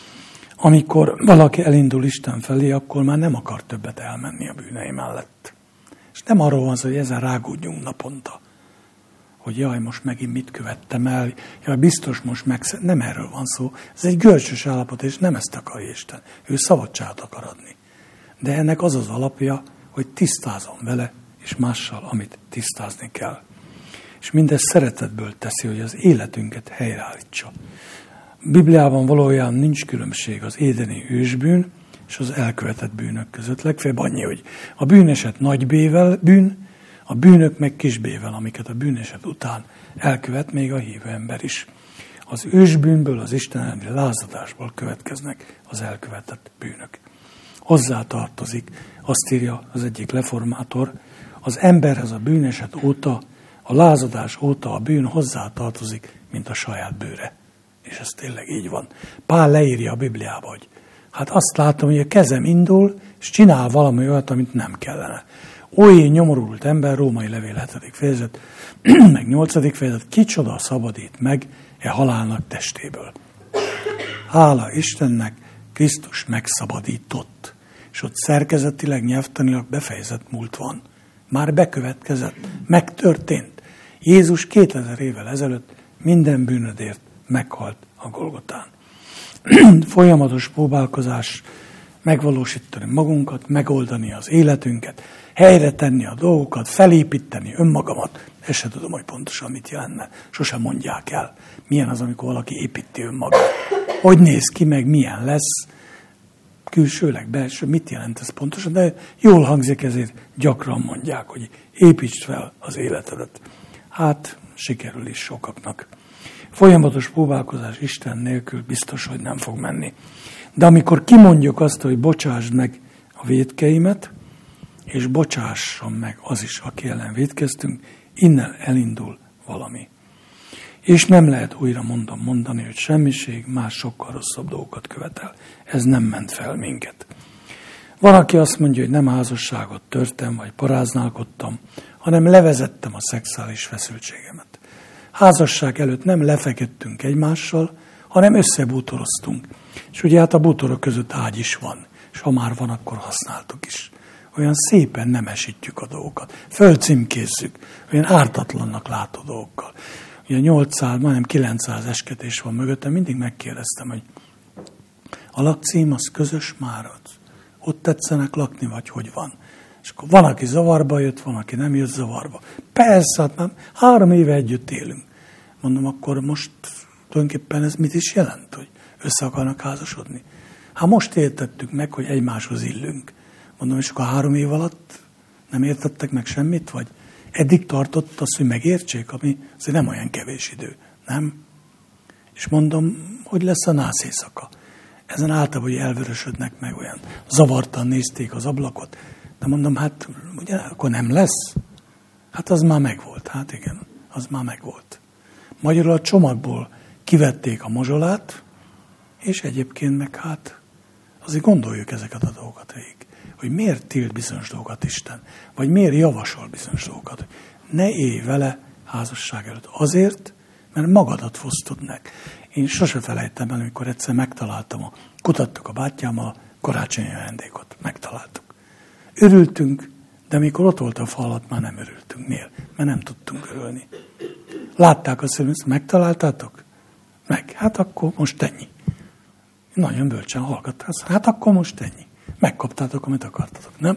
Amikor valaki elindul Isten felé, akkor már nem akar többet elmenni a bűnei mellett. És nem arról van szó, hogy ezen rágódjunk naponta. Hogy jaj, most megint mit követtem el, jaj, biztos most nem erről van szó. Ez egy görcsös állapot, és nem ezt akarja Isten. Ő szabadságot akar adni. De ennek az az alapja, hogy tisztázom vele, és mással, amit tisztázni kell. És mindezt szeretetből teszi, hogy az életünket helyreállítsa. A Bibliában valójában nincs különbség az édeni ősbűn és az elkövetett bűnök között. Legfeljebb annyi, hogy a bűneset nagy B-vel bűn, a bűnök meg kis B-vel, amiket a bűneset után elkövet még a hívő ember is. Az ősbűnből, az Isten elleni lázadásból következnek az elkövetett bűnök. Hozzá tartozik, azt írja az egyik reformátor, az emberhez a bűneset óta, a lázadás óta a bűn hozzá tartozik, mint a saját bőre. És ez tényleg így van. Pál leírja a Bibliába, hogy hát azt látom, hogy a kezem indul, és csinál valami olyat, amit nem kellene. Oly nyomorult ember, Római levél 7. fejezet, meg 8. fejezet, kicsoda szabadít meg e halálnak testéből. Hála Istennek, Krisztus megszabadított. És ott szerkezetileg, nyelvtanilag befejezett múlt van. Már bekövetkezett, megtörtént. Jézus 2000 évvel ezelőtt minden bűnödért meghalt a Golgotán. Folyamatos próbálkozás megvalósítani magunkat, megoldani az életünket, helyre tenni a dolgokat, felépíteni önmagamat. Ezt sem tudom, hogy pontosan mit jelenne. Sosem mondják el. Milyen az, amikor valaki építi önmagát. Hogy néz ki, meg milyen lesz. Külsőleg, belső, mit jelent ez pontosan, de jól hangzik, ezért gyakran mondják, hogy építsd fel az életedet. Hát, sikerül is sokaknak. Folyamatos próbálkozás Isten nélkül biztos, hogy nem fog menni. De amikor kimondjuk azt, hogy bocsásd meg a vétkeimet, és bocsásson meg az is, aki ellen vétkeztünk, innen elindul valami. És nem lehet újra mondani, hogy semmiség más sokkal rosszabb dolgokat követel. Ez nem ment fel minket. Van, aki azt mondja, hogy nem házasságot törtem, vagy paráználkodtam, hanem levezettem a szexuális feszültségemet. Házasság előtt nem lefeküdtünk egymással, hanem összebútoroztunk. És ugye hát a bútorok között ágy is van, és ha már van, akkor használtuk is. Olyan szépen nemesítjük a dolgokat, fölcímkézzük, olyan ártatlannak látó dolgokkal. Ugye 800, majdnem 900 esketés van mögöttem, mindig megkérdeztem, hogy a lakcím az közös már, ott tetszenek lakni, vagy hogy van. És akkor van, aki zavarba jött, van, aki nem jött zavarba. Persze, hát már 3 éve együtt élünk. Mondom, akkor most tulajdonképpen ez mit is jelent, hogy össze akarnak házasodni? Hát most értettük meg, hogy egymáshoz illünk. Mondom, és akkor 3 év alatt nem értettek meg semmit, vagy eddig tartott az, hogy megértsék, ami azért nem olyan kevés idő, nem? És mondom, hogy lesz a nász éjszaka. Ezen általában, hogy elvörösödnek meg, olyan zavartan nézték az ablakot. De mondom, hát ugye akkor nem lesz? Hát az már megvolt. Hát igen, az már megvolt. Magyarul a csomagból kivették a mazsolát, és egyébként meg hát azért gondoljuk ezeket a dolgokat végig. Hogy miért tilt bizonyos dolgokat Isten, vagy miért javasol bizonyos dolgokat. Ne élj vele házasság előtt. Azért, mert magadat fosztod meg. Én sose felejtem el, amikor egyszer megtaláltam, kutattuk a bátyámmal a karácsonyi ajándékot. Megtaláltuk. Örültünk, de amikor ott volt a fal alatt, már nem örültünk. Miért? Mert nem tudtunk örülni. Látták a szülőt, megtaláltátok? Meg. Hát akkor most ennyi. Nagyon bölcsen hallgatták. Hát akkor most ennyi. Megkaptátok, amit akartatok, nem?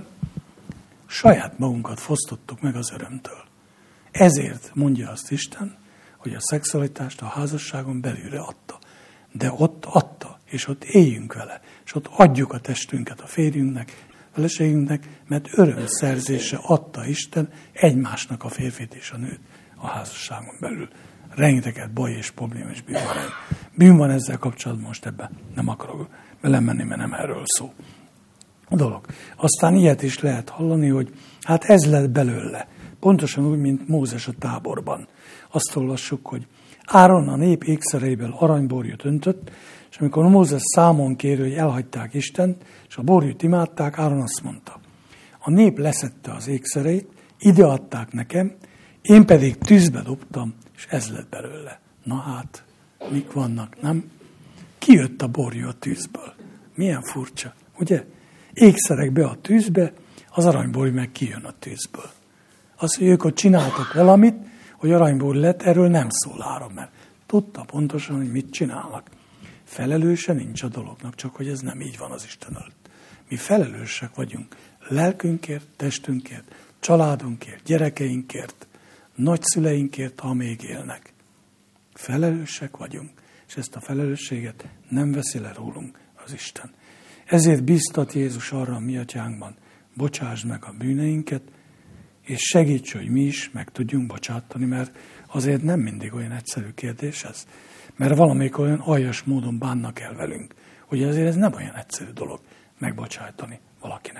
Saját magunkat fosztottuk meg az örömtől. Ezért mondja azt Isten, hogy a szexualitást a házasságon belülre adta. De ott adta, és ott éljünk vele, és ott adjuk a testünket a férjünknek, feleségünknek, mert örömszerzése adta Isten egymásnak a férfit és a nőt a házasságon belül. Rengeteget baj és probléma és bűn van. Bűn van ezzel kapcsolatban, most ebben nem akarok belemenni, mert nem erről szó a dolog. Aztán ilyet is lehet hallani, hogy hát ez lett belőle. Pontosan úgy, mint Mózes a táborban. Azt olvassuk, hogy Áron a nép ékszereiből aranyborjút öntött, és amikor Mózes számon kérő, hogy elhagyták Istent, és a borjút imádták, Áron azt mondta, a nép leszedte az ékszereit, ideadták nekem, én pedig tűzbe dobtam, és ez lett belőle. Na hát, mik vannak, nem? Kijött a borjú a tűzből. Milyen furcsa, ugye? Ékszerek be a tűzbe, az aranyborjú meg kijön a tűzből. Az, hogy ők ott csináltak valamit, hogy aranyborjú lett, erről nem szól Áron, mert tudta pontosan, hogy mit csinálnak. Felelőse nincs a dolognak, csak hogy ez nem így van az Isten előtt. Mi felelősek vagyunk lelkünkért, testünkért, családunkért, gyerekeinkért, nagyszüleinkért, ha még élnek. Felelősek vagyunk, és ezt a felelősséget nem veszi le rólunk az Isten. Ezért bíztat Jézus arra a mi atyánkban, bocsásd meg a bűneinket, és segíts, hogy mi is meg tudjunk bocsátani, mert azért nem mindig olyan egyszerű kérdés ez. Mert valamelyik olyan aljas módon bánnak el velünk, hogy azért ez nem olyan egyszerű dolog megbocsátani valakinek.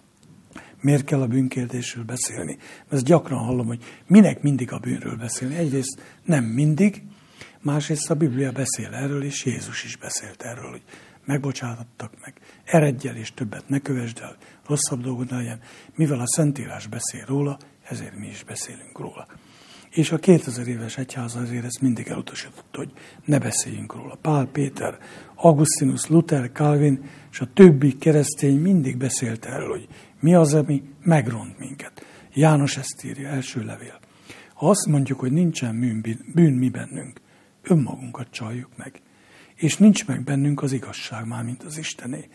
Miért kell a bűnkérdésről beszélni? Mert ezt gyakran hallom, hogy minek mindig a bűnről beszélni. Egyrészt nem mindig, másrészt a Biblia beszél erről, és Jézus is beszélt erről, hogy megbocsátottak meg. Eredj el, és többet ne kövesd el, rosszabb dolgod legyen. Mivel a Szentírás beszél róla, ezért mi is beszélünk róla. És a 2000 éves egyház azért ezt mindig elutasította, hogy ne beszéljünk róla. Pál Péter, Augustinus, Luther, Calvin és a többi keresztény mindig beszélt erről, hogy mi az, ami megront minket. János ezt írja, első levél. Ha azt mondjuk, hogy nincsen bűn mi bennünk, önmagunkat csaljuk meg. És nincs meg bennünk az igazság már, mint az Istené.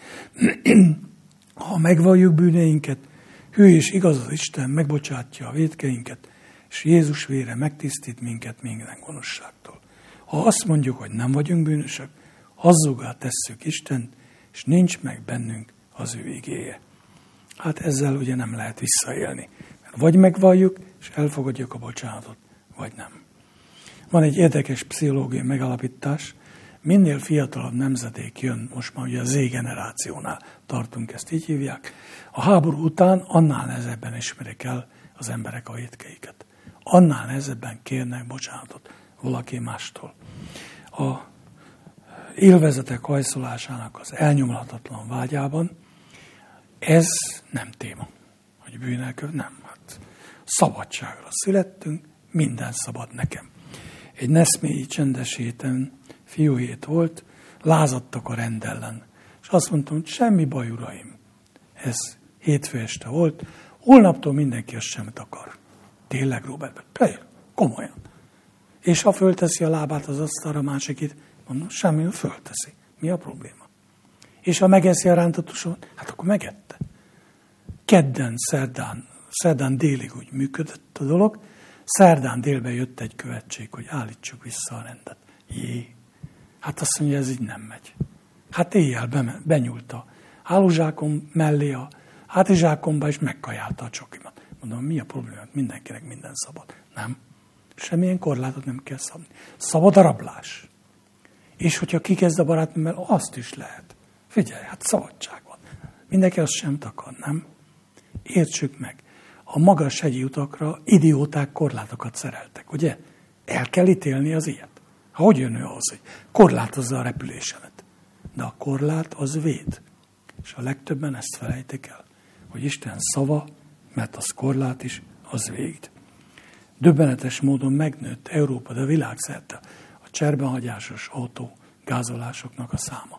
Ha megvalljuk bűneinket, hű és igaz az Isten, megbocsátja a vétkeinket, és Jézus vére megtisztít minket minden gonoszságtól. Ha azt mondjuk, hogy nem vagyunk bűnösök, hazzugá tesszük Istent, és nincs meg bennünk az ő igéje. Hát ezzel ugye nem lehet visszaélni. Mert vagy megvalljuk, és elfogadjuk a bocsánatot, vagy nem. Van egy érdekes pszichológiai megalapítás, minél fiatalabb nemzedék jön, most már ugye a Z generációnál tartunk, ezt így hívják, a háború után annál nehezebben ismerik el az emberek a vétkeiket. Annál nehezebben kérnek bocsánatot valaki mástól. A élvezetek hajszolásának az elnyomhatatlan vágyában ez nem téma, hogy nem. Hát szabadságra születtünk, minden szabad nekem. Egy neszmélyi csendes héten, fiúhét volt, lázadtak a rend ellen. És azt mondtam, hogy semmi baj, uraim. Ez hétfő este volt, holnaptól mindenki azt semmit akar. Tényleg, Robert? Komolyan. És ha fölteszi a lábát az asztalra, másikit, mondom, semmi, fölteszi. Mi a probléma? És ha megeszi a rántatósot, hát akkor megette. Kedden, szerdán délig úgy működött a dolog, szerdán délben jött egy követség, hogy állítsuk vissza a rendet. Hát azt mondja, ez így nem megy. Hát éjjel benyúlt a hálózsákom mellé, a hátizsákomba, és megkajálta a csokimat. Mondom, mi a probléma? Mindenkinek minden szabad. Nem. Semmilyen korlátot nem kell szabni. Szabad a rablás. És hogyha kikezd a barátnőmmel, azt is lehet. Figyelj, hát szabadság van. Mindenki azt sem akar, nem? Értsük meg. A magas hegyi utakra idióták korlátokat szereltek, ugye? El kell ítélni az ilyet. Hogy jön ő ahhoz, hogy korlátozza a repülésemet? De a korlát az véd. És a legtöbben ezt felejtik el, hogy Isten szava, mert az korlát is, az véd. Döbbenetes módon megnőtt Európa, de világszerte a cserbenhagyásos autógázolásoknak a száma.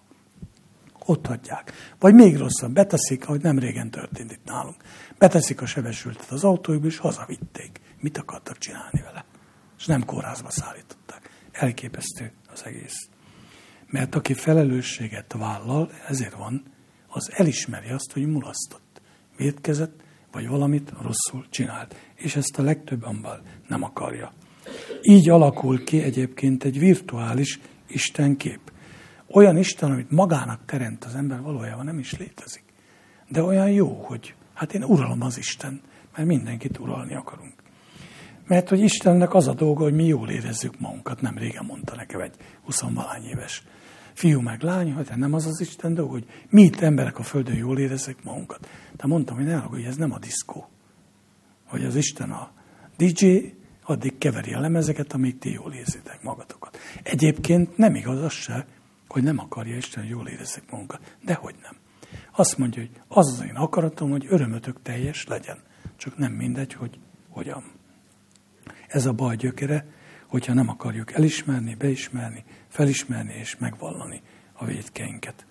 Ott hagyják. Vagy még rosszabb, beteszik, ahogy nem régen történt itt nálunk. Beteszik a sebesültet az autójukba, és hazavitték. Mit akartak csinálni vele? És nem kórházba szállították. Elképesztő az egész. Mert aki felelősséget vállal, ezért van, az elismeri azt, hogy mulasztott, vétkezett, vagy valamit rosszul csinált. És ezt a legtöbb ember nem akarja. Így alakul ki egyébként egy virtuális istenkép. Olyan Isten, amit magának teremt az ember, valójában nem is létezik. De olyan jó, hogy hát én uralom az Isten, mert mindenkit uralni akarunk. Mert hogy Istennek az a dolga, hogy mi jól érezzük magunkat. Nem régen mondta nekem egy 20-valány éves fiú meg lány, hogy nem az az Isten dolga, hogy mi itt emberek a földön jól érezzük magunkat. De mondtam, hogy ne hogy ez nem a diszkó. Hogy az Isten a DJ, addig keveri a lemezeket, amíg ti jól érzitek magatokat. Egyébként nem igaz az se, hogy nem akarja Isten, hogy jól érezzük magunkat. Dehogy nem. Azt mondja, hogy az az én akaratom, hogy örömötök teljes legyen. Csak nem mindegy, hogy hogyan. Ez a baj gyökere, hogyha nem akarjuk elismerni, beismerni, felismerni és megvallani a vétkeinket.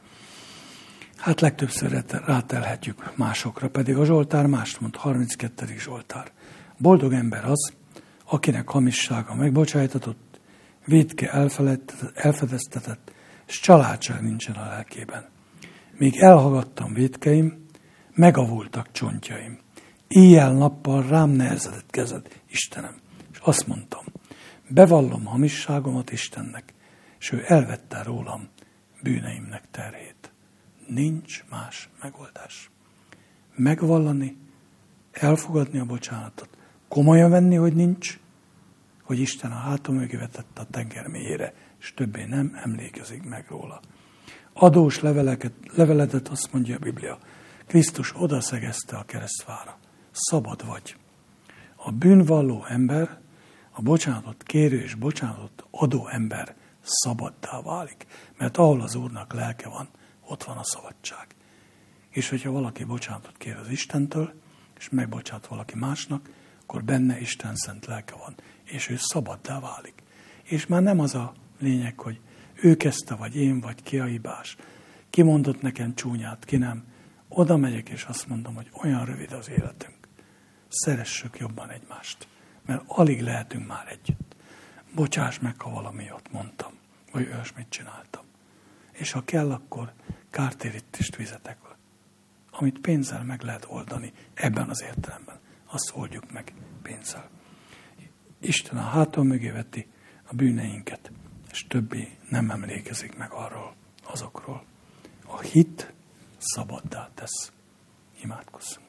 Hát legtöbbször rátelhetjük másokra, pedig a Zsoltár mást mond, 32. Zsoltár. Boldog ember az, akinek hamissága megbocsájtatott, vétke elfedeztetett, és családság nincsen a lelkében. Míg elhallgattam vétkeim, megavultak csontjaim. Éjjel-nappal rám nehezedett kezed, Istenem. És azt mondtam, bevallom hamisságomat Istennek, és ő elvette rólam bűneimnek terhét. Nincs más megoldás. Megvallani, elfogadni a bocsánatot, komolyan venni, hogy nincs, hogy Isten a hátam mögé vetette a tenger mélyére, és többé nem emlékezik meg róla. Adós leveledet, azt mondja a Biblia, Krisztus odaszegezte a keresztfára. Szabad vagy. A bűnvalló ember, a bocsánatot kérő és bocsánatot adó ember szabaddá válik. Mert ahol az Úrnak lelke van, ott van a szabadság. És hogyha valaki bocsánatot kér az Istentől, és megbocsát valaki másnak, akkor benne Isten szent lelke van, és ő szabaddá válik. És már nem az a lényeg, hogy ő kezdte, vagy én, vagy ki a hibás. Ki mondott nekem csúnyát, ki nem. Oda megyek, és azt mondom, hogy olyan rövid az életünk. Szeressük jobban egymást, mert alig lehetünk már együtt. Bocsáss meg, ha valami ott mondtam, vagy olyasmit csináltam. És ha kell, akkor kártérítést fizetek. Amit pénzzel meg lehet oldani ebben az értelemben, azt oldjuk meg pénzzel. Isten a hátam mögé veti a bűneinket, és többé nem emlékezik meg arról, azokról. A hit szabaddá tesz. Imádkozzunk.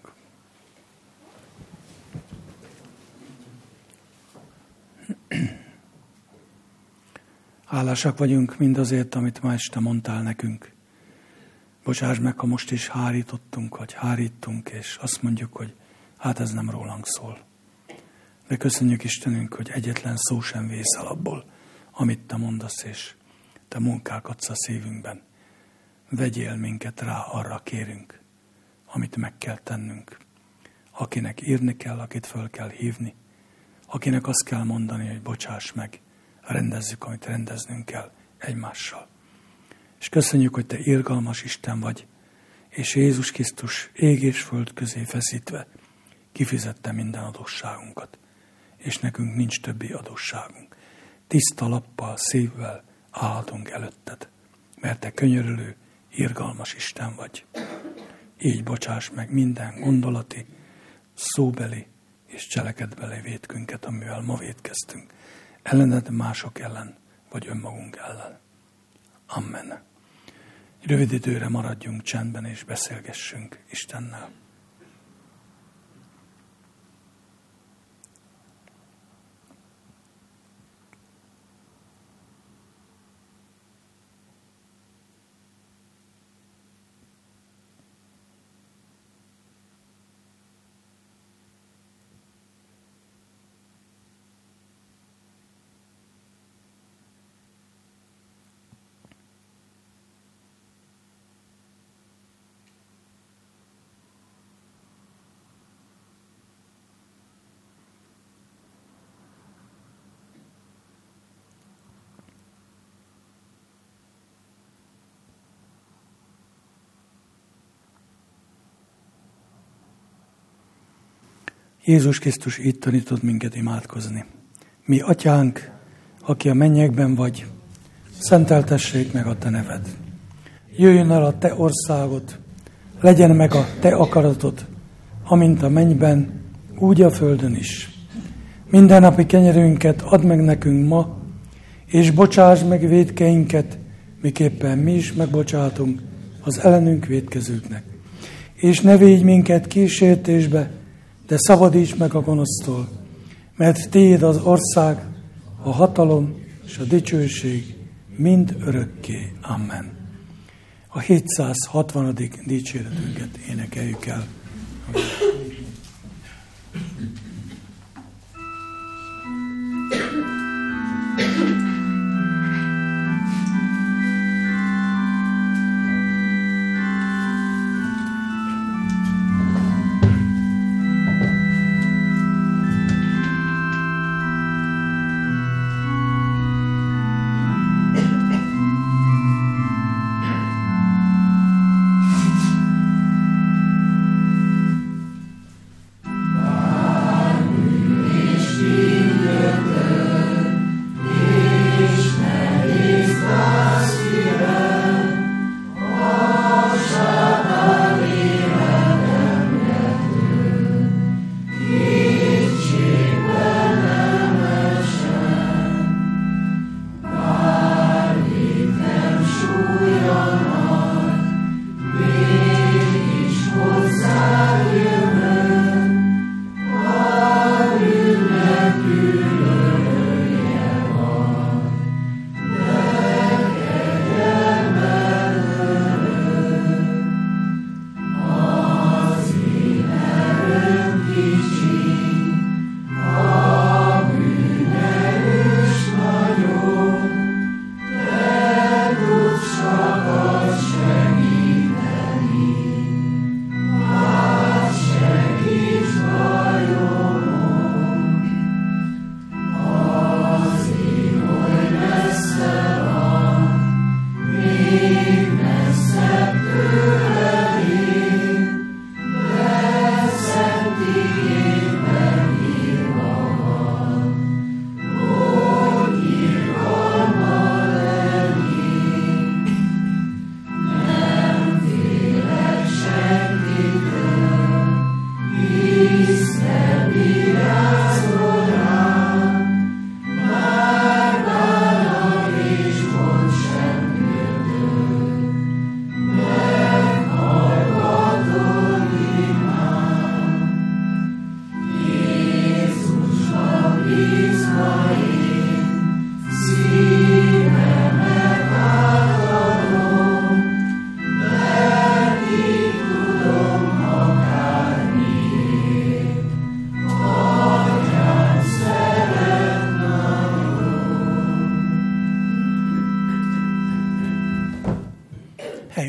Hálásak vagyunk mindazért, amit ma este mondtál nekünk. Bocsáss meg, ha most is hárítottunk, vagy hárítunk, és azt mondjuk, hogy hát ez nem rólunk szól. De köszönjük Istenünk, hogy egyetlen szó sem vész el abból, amit Te mondasz, és Te munkálkodsz a szívünkben. Vegyél minket rá, arra kérünk, amit meg kell tennünk. Akinek írni kell, akit föl kell hívni, akinek azt kell mondani, hogy bocsáss meg, rendezzük, amit rendeznünk kell egymással. És köszönjük, hogy Te irgalmas Isten vagy, és Jézus Krisztus ég és föld közé feszítve kifizette minden adósságunkat, és nekünk nincs többi adósságunk. Tiszta lappal, szívvel állhatunk előtted, mert Te könyörülő, irgalmas Isten vagy. Így bocsáss meg minden gondolati, szóbeli és cselekedbeli vétkünket, amivel ma vétkeztünk. Ellened, mások ellen, vagy önmagunk ellen. Amen. Rövid időre maradjunk csendben és beszélgessünk Istennel. Jézus Krisztus így tanított minket imádkozni. Mi atyánk, aki a mennyekben vagy, szenteltessék meg a Te neved. Jöjjön el a Te országod, legyen meg a Te akaratod, amint a mennyben, úgy a földön is. Mindennapi kenyerünket add meg nekünk ma, és bocsásd meg vétkeinket, miképpen mi is megbocsátunk az ellenünk vétkezőknek. És ne védj minket kísértésbe, de szabadíts meg a gonosztól, mert Tiéd az ország, a hatalom és a dicsőség mind örökké. Amen. A 760. dicséretünket énekeljük el.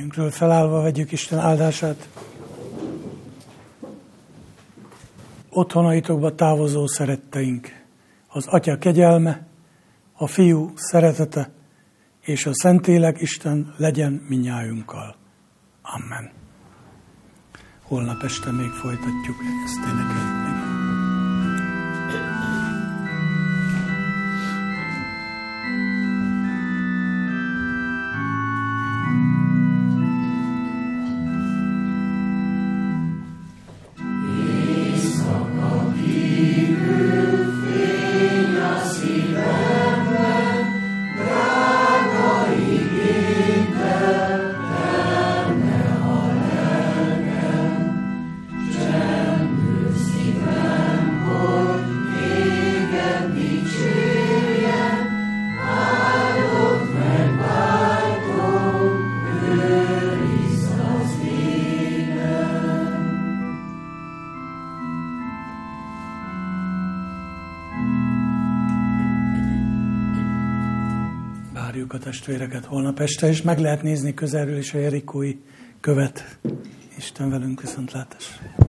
Helyünkről felállva vegyük Isten áldását. Otthonaitokba távozó szeretteink, az Atya kegyelme, a Fiú szeretete és a Szentlélek Isten legyen mindnyájunkkal. Amen. Holnap este még folytatjuk ezt énekeljük meg. A testvéreket holnap este, és meg lehet nézni közelről is a jerikói követ. Isten velünk, viszontlátásra!